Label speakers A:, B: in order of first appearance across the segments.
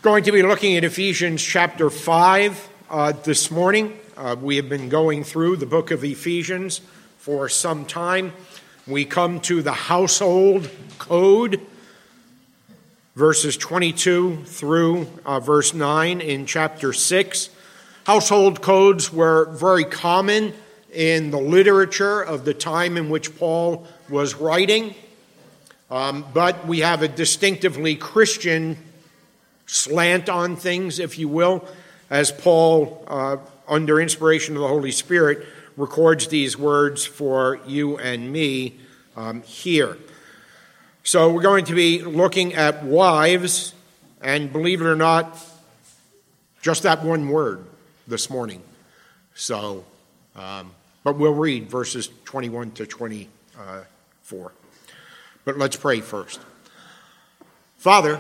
A: Going to be looking at Ephesians chapter 5 this morning. We have been going through the book of Ephesians for some time. We come to the household code, verses 22 through verse 9 in chapter 6. Household codes were very common in the literature of the time in which Paul was writing, but we have a distinctively Christian slant on things, if you will, as Paul, under inspiration of the Holy Spirit, records these words for you and me here. So we're going to be looking at wives, and believe it or not, just that one word this morning. So, but we'll read verses 21 to 24. But let's pray first. Father,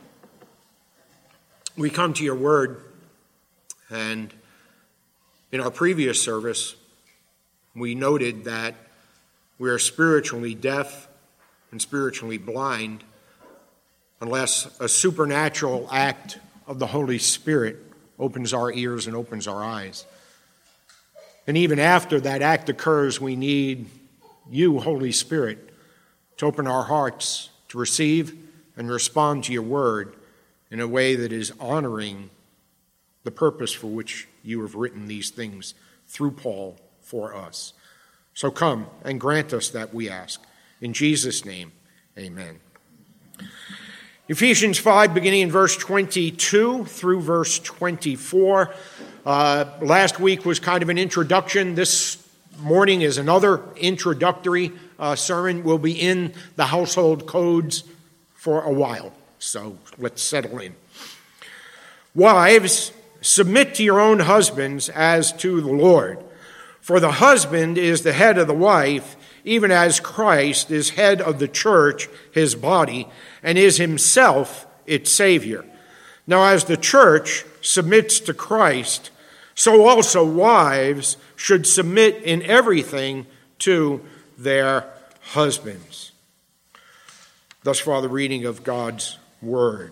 A: we come to your word, and in our previous service, we noted that we are spiritually deaf and spiritually blind unless a supernatural act of the Holy Spirit opens our ears and opens our eyes. And even after that act occurs, we need you, Holy Spirit, to open our hearts to receive and respond to your word in a way that is honoring the purpose for which you have written these things through Paul for us. So come and grant us that, we ask. In Jesus' name, amen. Ephesians 5, beginning in verse 22 through verse 24. Last week was kind of an introduction. This morning is another introductory sermon. We'll be in the household codes for a while, so let's settle in. Wives, submit to your own husbands as to the Lord. For the husband is the head of the wife, even as Christ is head of the church, his body, and is himself its Savior. Now, as the church submits to Christ, so also wives should submit in everything to their husbands. Thus far, the reading of God's word.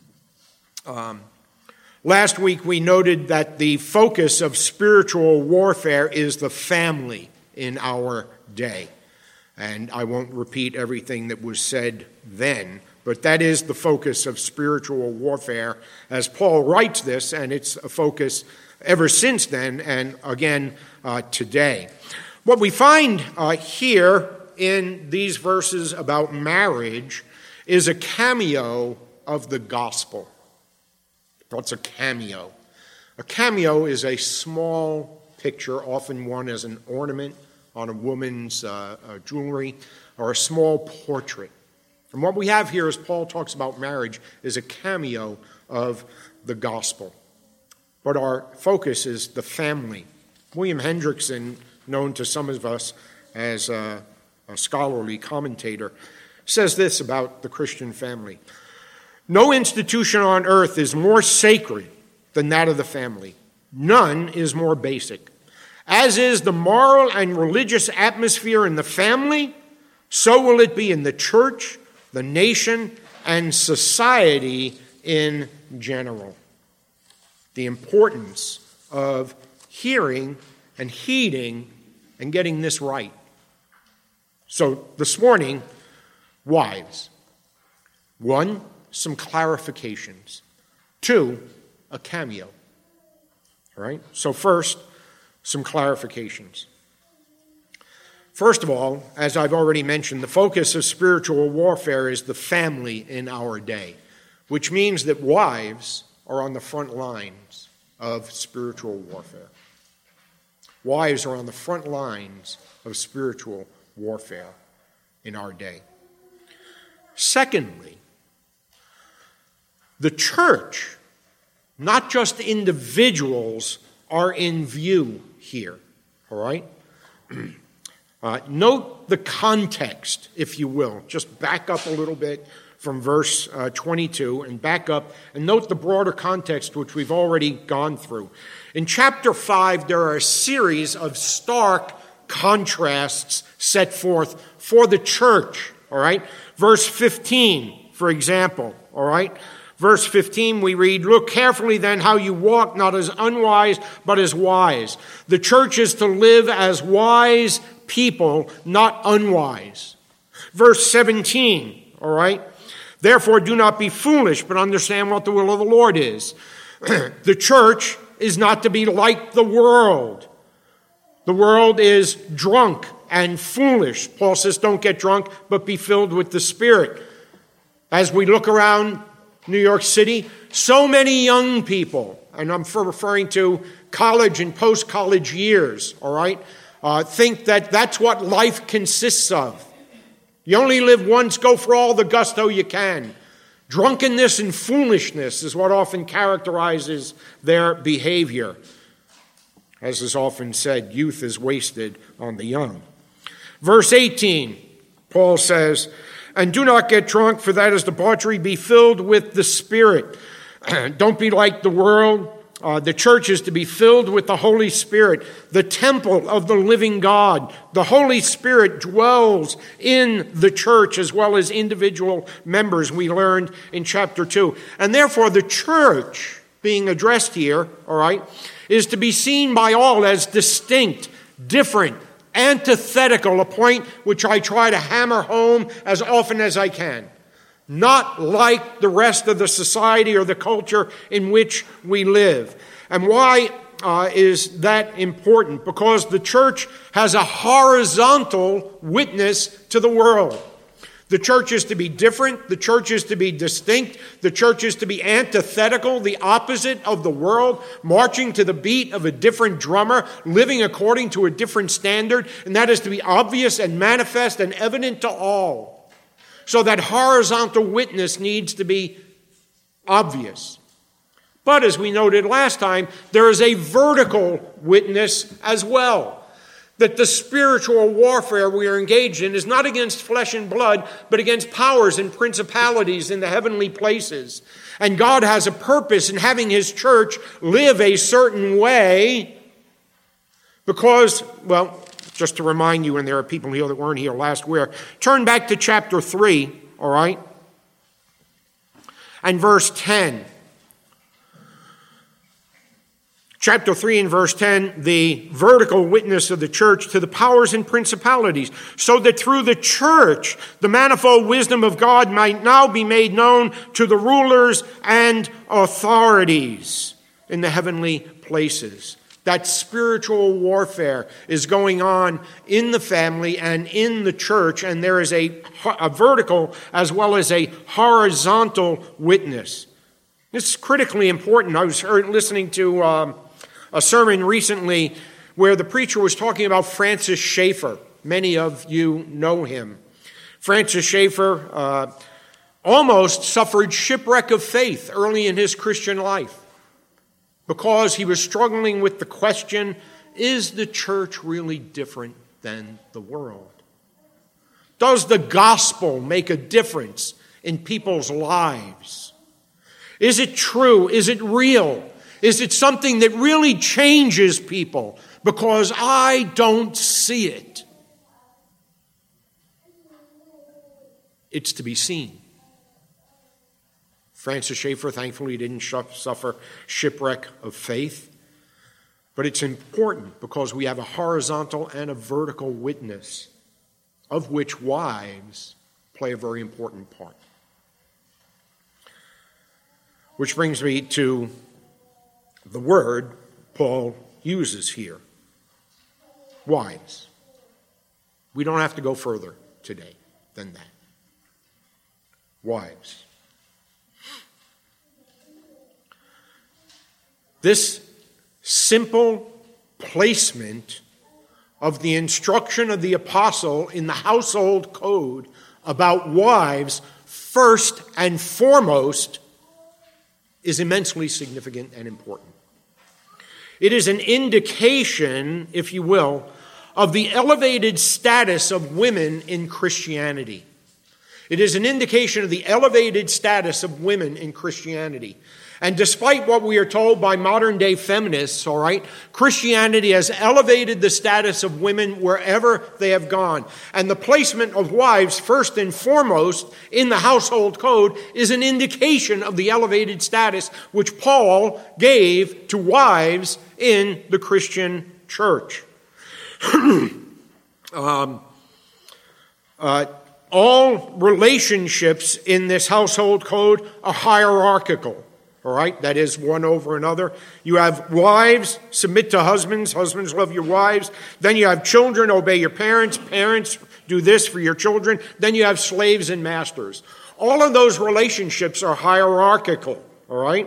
A: Last week, we noted that the focus of spiritual warfare is the family in our day. And I won't repeat everything that was said then, but that is the focus of spiritual warfare as Paul writes this, and it's a focus ever since then and again today. What we find here in these verses about marriage is a cameo of the gospel. What's a cameo? A cameo is a small picture, often worn as an ornament on a woman's jewelry, or a small portrait. And what we have here, as Paul talks about marriage, is a cameo of the gospel. But our focus is the family. William Hendrickson, known to some of us as a scholarly commentator, says this about the Christian family. No institution on earth is more sacred than that of the family. None is more basic. As is the moral and religious atmosphere in the family, so will it be in the church, the nation, and society in general. The importance of hearing and heeding and getting this right. So this morning, wives. 1, some clarifications. 2, a cameo. All right? So first, some clarifications. First of all, as I've already mentioned, the focus of spiritual warfare is the family in our day, which means that wives are on the front lines of spiritual warfare. Wives are on the front lines of spiritual warfare in our day. Secondly, the church, not just individuals, are in view here, all right? Note the context, if you will. Just back up a little bit from verse 22 and back up and note the broader context which we've already gone through. In chapter 5, there are a series of stark contrasts set forth for the church, all right? Verse 15, for example, all right? Verse 15, we read, "Look carefully then how you walk, not as unwise, but as wise." The church is to live as wise people, not unwise. Verse 17, all right? "Therefore do not be foolish, but understand what the will of the Lord is." The church is not to be like the world. The world is drunk and foolish. Paul says, don't get drunk, but be filled with the Spirit. As we look around New York City, so many young people, and I'm referring to college and post-college years, all right, think that that's what life consists of. You only live once, go for all the gusto you can. Drunkenness and foolishness is what often characterizes their behavior. As is often said, youth is wasted on the young. Verse 18, Paul says, "And do not get drunk, for that is debauchery. Be filled with the Spirit." Don't be like the world. The church is to be filled with the Holy Spirit, the temple of the living God. The Holy Spirit dwells in the church as well as individual members, we learned in chapter 2. And therefore the church being addressed here, all right, is to be seen by all as distinct, different, antithetical, a point which I try to hammer home as often as I can. Not like the rest of the society or the culture in which we live. And why is that important? Because the church has a horizontal witness to the world. The church is to be different. The church is to be distinct. The church is to be antithetical, the opposite of the world, marching to the beat of a different drummer, living according to a different standard, and that is to be obvious and manifest and evident to all. So that horizontal witness needs to be obvious. But as we noted last time, there is a vertical witness as well. That the spiritual warfare we are engaged in is not against flesh and blood, but against powers and principalities in the heavenly places. And God has a purpose in having His church live a certain way because, well, just to remind you, and there are people here that weren't here last week, turn back to chapter 3, all right, and verse 10. Chapter 3 and verse 10, the vertical witness of the church to the powers and principalities, so that through the church the manifold wisdom of God might now be made known to the rulers and authorities in the heavenly places. That spiritual warfare is going on in the family and in the church, and there is a vertical as well as a horizontal witness. This is critically important. I was listening to a sermon recently where the preacher was talking about Francis Schaeffer. Many of you know him. Francis Schaeffer almost suffered shipwreck of faith early in his Christian life, because he was struggling with the question, is the church really different than the world? Does the gospel make a difference in people's lives? Is it true? Is it real? Is it something that really changes people? Because I don't see it. It's to be seen. Francis Schaeffer, thankfully, didn't suffer shipwreck of faith. But it's important because we have a horizontal and a vertical witness, of which wives play a very important part. Which brings me to the word Paul uses here. Wives. We don't have to go further today than that. Wives. This simple placement of the instruction of the apostle in the household code about wives, first and foremost, is immensely significant and important. It is an indication, if you will, of the elevated status of women in Christianity. It is an indication of the elevated status of women in Christianity. And despite what we are told by modern day feminists, all right, Christianity has elevated the status of women wherever they have gone. And the placement of wives first and foremost in the household code is an indication of the elevated status which Paul gave to wives in the Christian church. All relationships in this household code are hierarchical. All right, that is one over another. You have wives, submit to husbands. Husbands, love your wives. Then you have children, obey your parents. Parents, do this for your children. Then you have slaves and masters. All of those relationships are hierarchical. All right?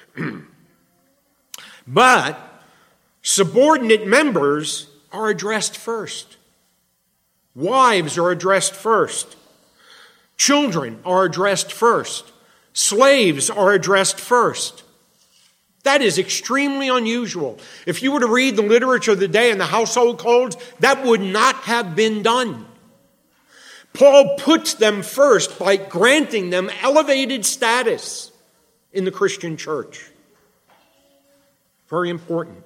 A: But subordinate members are addressed first. Wives are addressed first. Children are addressed first. Slaves are addressed first. That is extremely unusual. If you were to read the literature of the day and the household codes, that would not have been done. Paul puts them first by granting them elevated status in the Christian church. Very important.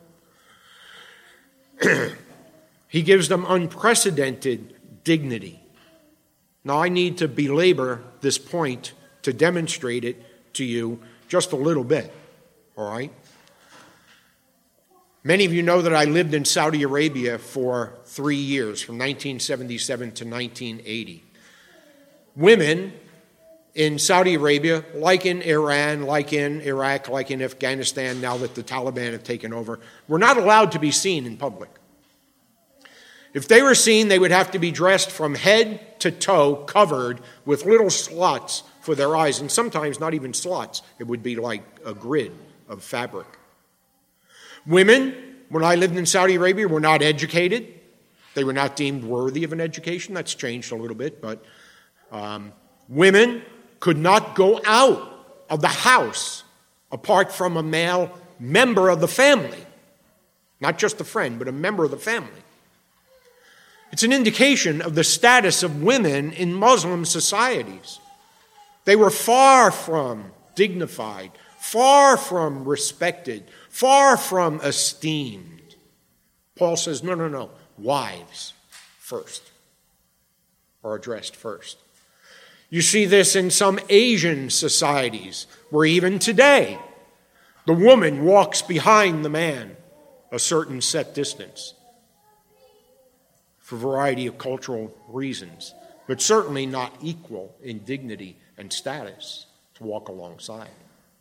A: He gives them unprecedented dignity. Now, I need to belabor this point to demonstrate it to you just a little bit, all right? Many of you know that I lived in Saudi Arabia for 3 years, from 1977 to 1980. Women in Saudi Arabia, like in Iran, like in Iraq, like in Afghanistan, now that the Taliban have taken over, were not allowed to be seen in public. If they were seen, they would have to be dressed from head to toe, covered with little slots for their eyes, and sometimes not even slots. It would be like a grid of fabric. Women, when I lived in Saudi Arabia, were not educated. They were not deemed worthy of an education. That's changed a little bit, but women could not go out of the house apart from a male member of the family. Not just a friend, but a member of the family. It's an indication of the status of women in Muslim societies. They were far from dignified, far from respected, far from esteemed. Paul says, no. Wives first are addressed first. You see this in some Asian societies where even today the woman walks behind the man a certain set distance for a variety of cultural reasons, but certainly not equal in dignity and status to walk alongside.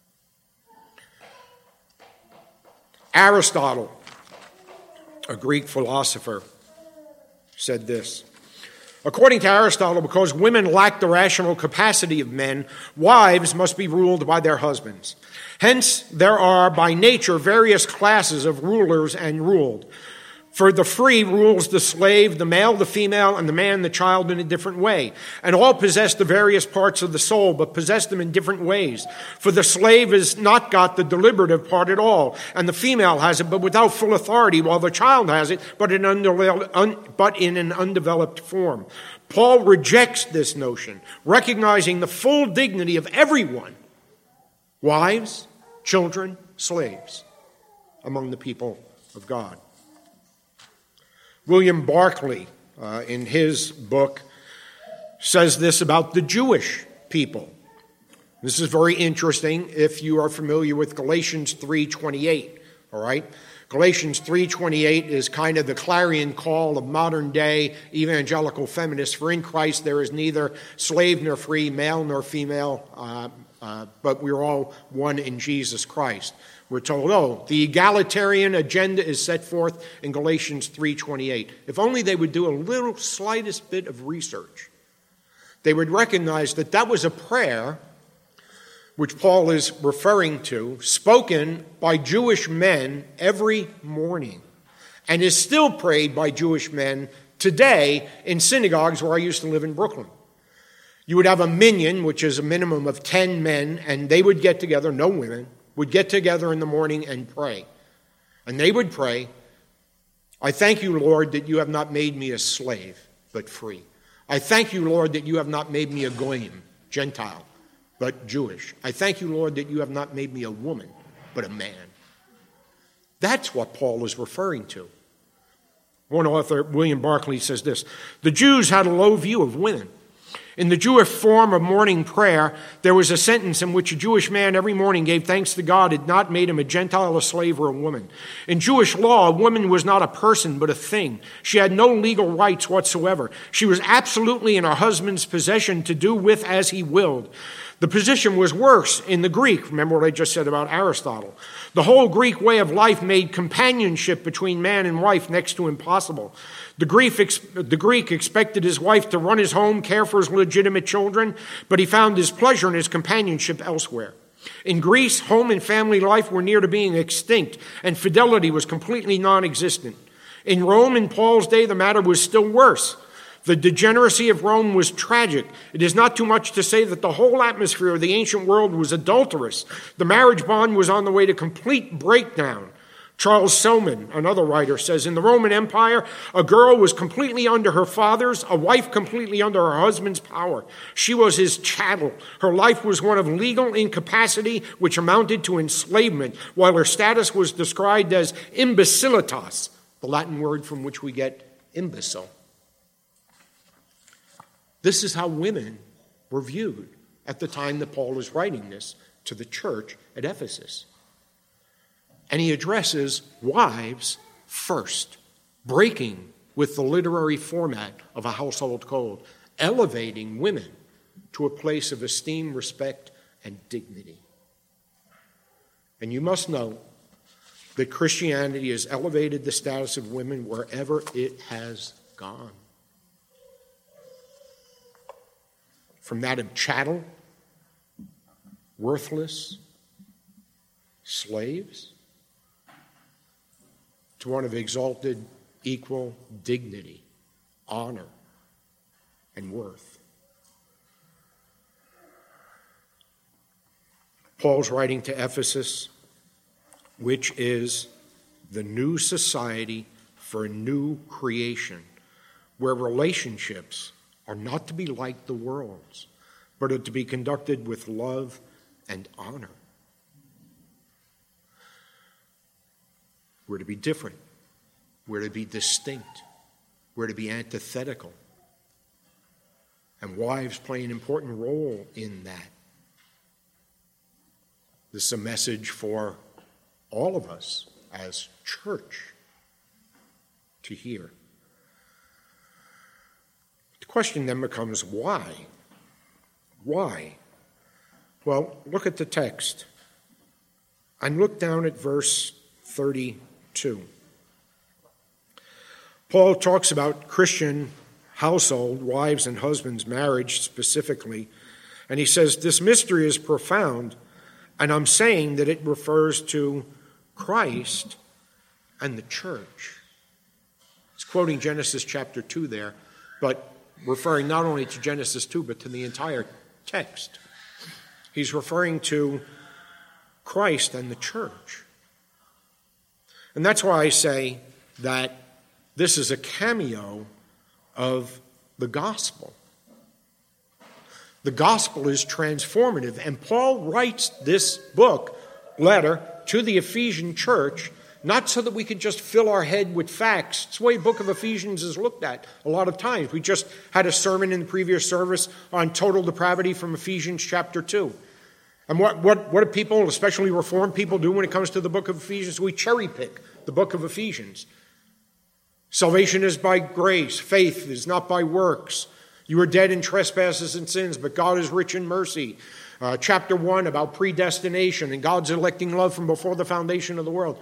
A: Aristotle, a Greek philosopher, said this: according to Aristotle, because women lack the rational capacity of men, wives must be ruled by their husbands. Hence, there are by nature various classes of rulers and ruled. For the free rules the slave, the male, the female, and the man, the child in a different way. And all possess the various parts of the soul, but possess them in different ways. For the slave has not got the deliberative part at all, and the female has it, but without full authority, while the child has it, but in an undeveloped form. Paul rejects this notion, recognizing the full dignity of everyone, wives, children, slaves, among the people of God. William Barclay, in his book, says this about the Jewish people. This is very interesting if you are familiar with Galatians 3:28, all right? Galatians 3:28 is kind of the clarion call of modern-day evangelical feminists. For in Christ there is neither slave nor free, male nor female, but we're all one in Jesus Christ. We're told, the egalitarian agenda is set forth in Galatians 3:28. If only they would do a little slightest bit of research, they would recognize that that was a prayer which Paul is referring to, spoken by Jewish men every morning, and is still prayed by Jewish men today in synagogues where I used to live in Brooklyn. You would have a minyan, which is a minimum of 10 men, and they would get together, no women, would get together in the morning and pray. And they would pray, I thank you, Lord, that you have not made me a slave, but free. I thank you, Lord, that you have not made me a goyim, Gentile, but Jewish. I thank you, Lord, that you have not made me a woman, but a man. That's what Paul is referring to. One author, William Barclay, says this: the Jews had a low view of women. In the Jewish form of morning prayer, there was a sentence in which a Jewish man every morning gave thanks to God had not made him a Gentile, a slave, or a woman. In Jewish law, a woman was not a person, but a thing. She had no legal rights whatsoever. She was absolutely in her husband's possession to do with as he willed. The position was worse in the Greek. Remember what I just said about Aristotle. The whole Greek way of life made companionship between man and wife next to impossible. The Greek expected his wife to run his home, care for his legitimate children, but he found his pleasure in his companionship elsewhere. In Greece, home and family life were near to being extinct, and fidelity was completely non-existent. In Rome, in Paul's day, the matter was still worse. The degeneracy of Rome was tragic. It is not too much to say that the whole atmosphere of the ancient world was adulterous. The marriage bond was on the way to complete breakdown. Charles Selman, another writer, says, in the Roman Empire, a girl was completely under her father's, a wife completely under her husband's power. She was his chattel. Her life was one of legal incapacity, which amounted to enslavement, while her status was described as imbecilitas, the Latin word from which we get imbecile. This is how women were viewed at the time that Paul is writing this to the church at Ephesus. And he addresses wives first, breaking with the literary format of a household code, elevating women to a place of esteem, respect, and dignity. And you must know that Christianity has elevated the status of women wherever it has gone. From that of chattel, worthless slaves, to one of exalted, equal dignity, honor, and worth. Paul's writing to Ephesus, which is the new society for a new creation, where relationships are not to be like the world's, but are to be conducted with love and honor. We're to be different. We're to be distinct. We're to be antithetical. And wives play an important role in that. This is a message for all of us as church to hear. The question then becomes, why? Why? Well, look at the text. And look down at verse 32. Paul talks about Christian household, wives and husbands, marriage specifically, and he says, this mystery is profound, and I'm saying that it refers to Christ and the church. He's quoting Genesis chapter 2 there, but referring not only to Genesis 2, but to the entire text. He's referring to Christ and the church. And that's why I say that this is a cameo of the gospel. The gospel is transformative, and Paul writes this letter to the Ephesian church, not so that we could just fill our head with facts. It's the way the book of Ephesians is looked at a lot of times. We just had a sermon in the previous service on total depravity from Ephesians chapter 2. And what do people, especially Reformed people, do when it comes to the book of Ephesians? We cherry pick the book of Ephesians. Salvation is by grace. Faith is not by works. You are dead in trespasses and sins, but God is rich in mercy. Chapter 1 about predestination and God's electing love from before the foundation of the world.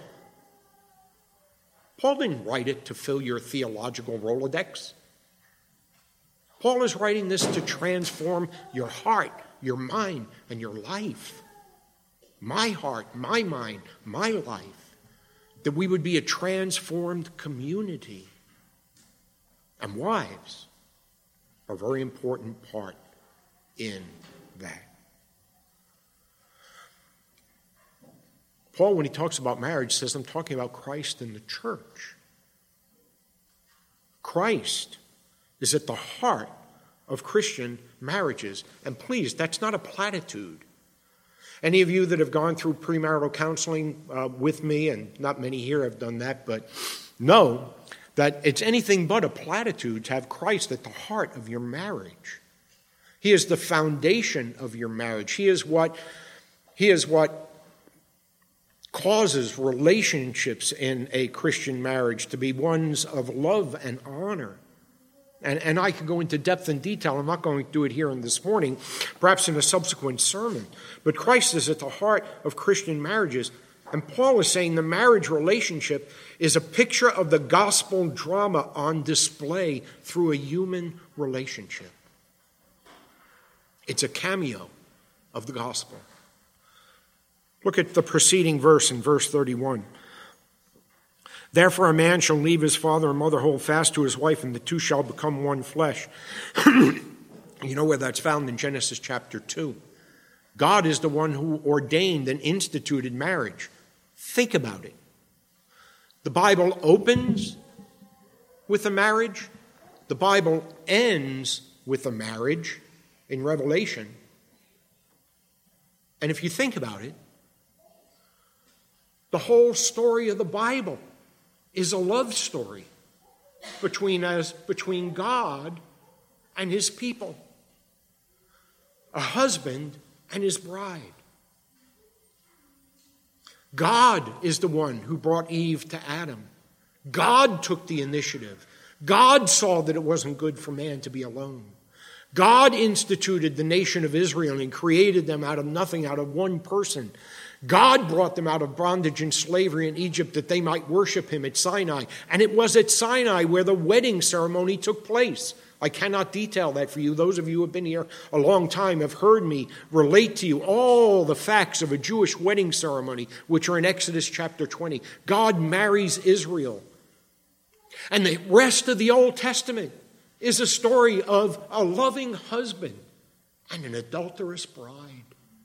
A: Paul didn't write it to fill your theological Rolodex. Paul is writing this to transform your heart, your mind, and your life. My heart, my mind, my life. That we would be a transformed community. And wives are a very important part in that. Paul, when he talks about marriage, says, I'm talking about Christ and the church. Christ is at the heart of Christian marriages. And please, that's not a platitude. Any of you that have gone through premarital counseling with me, and not many here have done that, but know that it's anything but a platitude to have Christ at the heart of your marriage. He is the foundation of your marriage. He is what causes relationships in a Christian marriage to be ones of love and honor. And I could go into depth and detail. I'm not going to do it here this morning, perhaps in a subsequent sermon. But Christ is at the heart of Christian marriages. And Paul is saying the marriage relationship is a picture of the gospel drama on display through a human relationship. It's a cameo of the gospel. Look at the preceding verse in verse 31. Therefore a man shall leave his father and mother, hold fast to his wife, and the two shall become one flesh. You know where that's found in Genesis chapter 2. God is the one who ordained and instituted marriage. Think about it. The Bible opens with a marriage. The Bible ends with a marriage in Revelation. And if you think about it, the whole story of the Bible is a love story between God and his people, a husband and his bride. God is the one who brought Eve to Adam. God took the initiative. God saw that it wasn't good for man to be alone. God instituted the nation of Israel and created them out of nothing, out of one person. God brought them out of bondage and slavery in Egypt that they might worship him at Sinai. And it was at Sinai where the wedding ceremony took place. I cannot detail that for you. Those of you who have been here a long time have heard me relate to you all the facts of a Jewish wedding ceremony, which are in Exodus chapter 20. God marries Israel. And the rest of the Old Testament is a story of a loving husband and an adulterous bride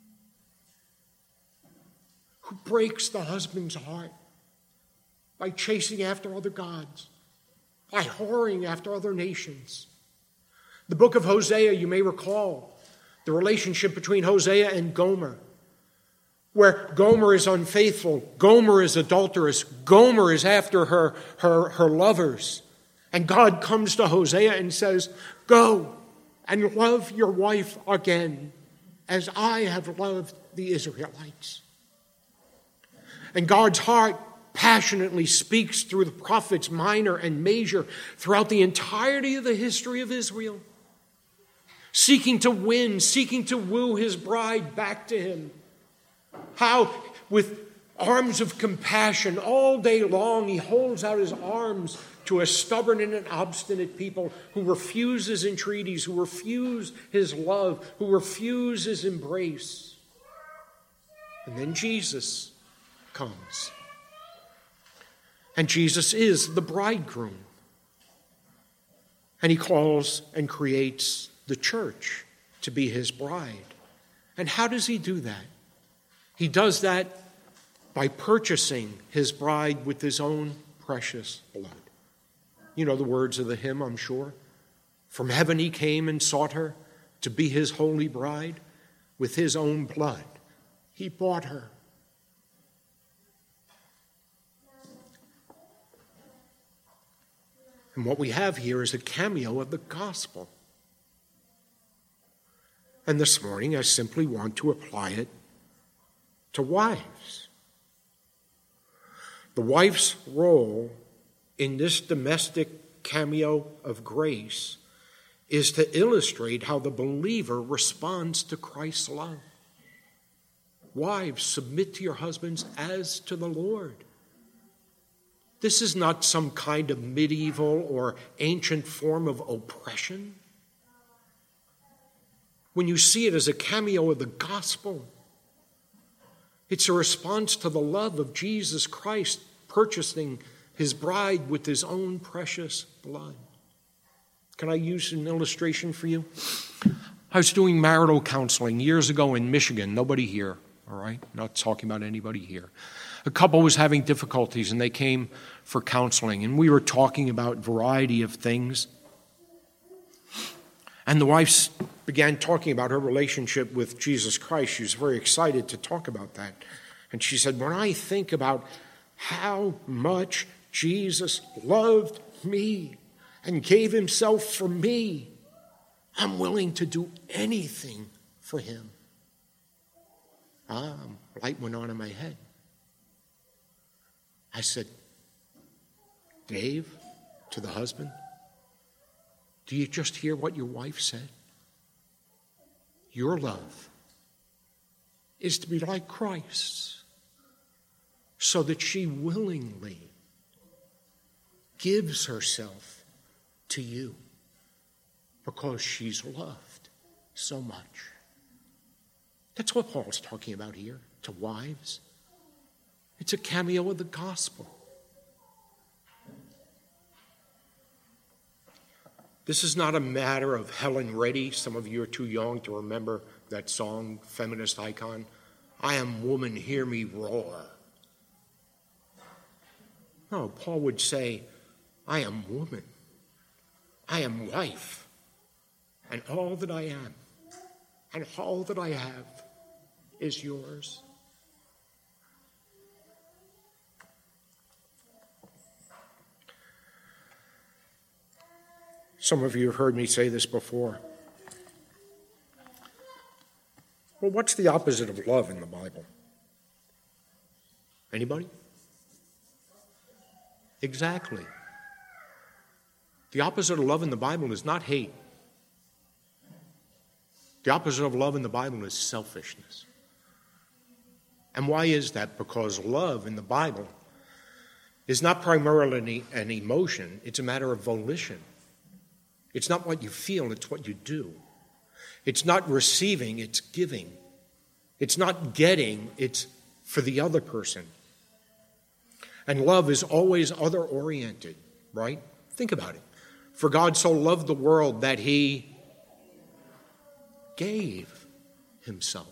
A: who breaks the husband's heart by chasing after other gods, by whoring after other nations. The book of Hosea, you may recall, the relationship between Hosea and Gomer, where Gomer is unfaithful, Gomer is adulterous, Gomer is after her lovers. And God comes to Hosea and says, go and love your wife again as I have loved the Israelites. And God's heart passionately speaks through the prophets minor and major throughout the entirety of the history of Israel, seeking to win, seeking to woo his bride back to him. How, with arms of compassion all day long, he holds out his arms to a stubborn and an obstinate people who refuse his entreaties, who refuse his love, who refuse his embrace. And then Jesus comes. And Jesus is the bridegroom. And he calls and creates the church to be his bride. And how does he do that? He does that by purchasing his bride with his own precious blood. You know the words of the hymn, I'm sure. From heaven he came and sought her to be his holy bride. With his own blood he bought her. And what we have here is a cameo of the gospel. And this morning I simply want to apply it to wives. The wife's role in this domestic cameo of grace is to illustrate how the believer responds to Christ's love. Wives, submit to your husbands as to the Lord. This is not some kind of medieval or ancient form of oppression. When you see it as a cameo of the gospel, it's a response to the love of Jesus Christ purchasing his bride with his own precious blood. Can I use an illustration for you? I was doing marital counseling years ago in Michigan. Nobody here, all right? Not talking about anybody here. A couple was having difficulties, and they came for counseling, and we were talking about a variety of things. And the wife began talking about her relationship with Jesus Christ. She was very excited to talk about that. And she said, when I think about how much Jesus loved me and gave himself for me, I'm willing to do anything for him. Light went on in my head. I said, Dave, to the husband, do you just hear what your wife said? Your love is to be like Christ's, so that she willingly gives herself to you because she's loved so much. That's what Paul's talking about here to wives. It's a cameo of the gospel. This is not a matter of Helen Reddy. Some of you are too young to remember that song, feminist icon. I am woman, hear me roar. No, Paul would say, I am woman. I am wife. And all that I am and all that I have is yours. Some of you have heard me say this before. Well, what's the opposite of love in the Bible? Anybody? Exactly. The opposite of love in the Bible is not hate. The opposite of love in the Bible is selfishness. And why is that? Because love in the Bible is not primarily an emotion, it's a matter of volition. It's not what you feel, it's what you do. It's not receiving, it's giving. It's not getting, it's for the other person. And love is always other-oriented, right? Think about it. For God so loved the world that he gave himself.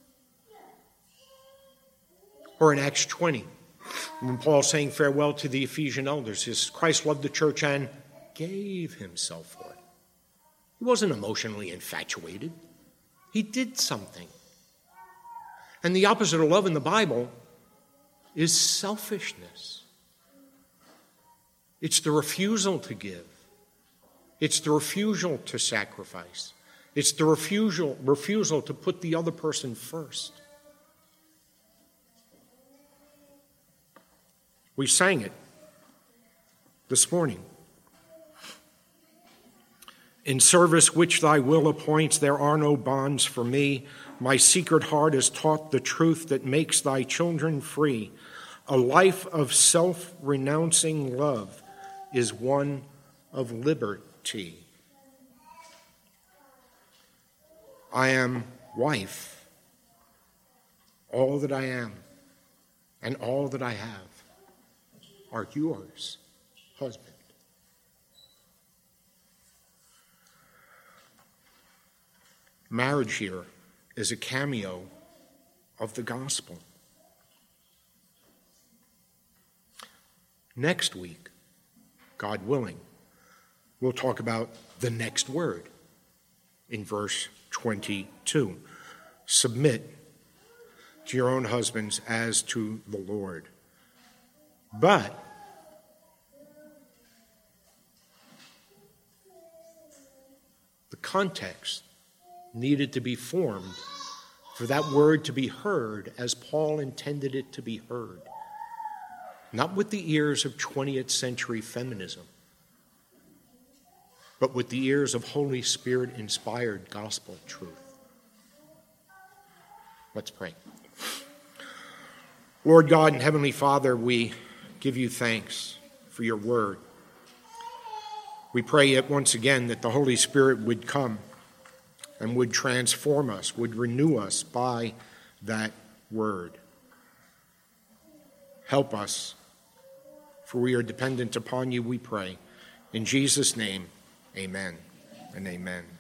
A: Or in Acts 20, when Paul's saying farewell to the Ephesian elders, he says, Christ loved the church and gave himself for it. He wasn't emotionally infatuated. He did something. And the opposite of love in the Bible is selfishness. It's the refusal to give. It's the refusal to sacrifice. It's the refusal to put the other person first. We sang it this morning. In service which thy will appoints, there are no bonds for me. My secret heart is taught the truth that makes thy children free. A life of self-renouncing love is one of liberty. I am wife. All that I am and all that I have are yours, husband. Marriage here is a cameo of the gospel. Next week, God willing, we'll talk about the next word in verse 22. Submit to your own husbands as to the Lord. But the context needed to be formed for that word to be heard as Paul intended it to be heard. Not with the ears of 20th century feminism, but with the ears of Holy Spirit-inspired gospel truth. Let's pray. Lord God and Heavenly Father, we give you thanks for your word. We pray yet once again that the Holy Spirit would come and would transform us, would renew us by that word. Help us, for we are dependent upon you, we pray. In Jesus' name, amen and amen.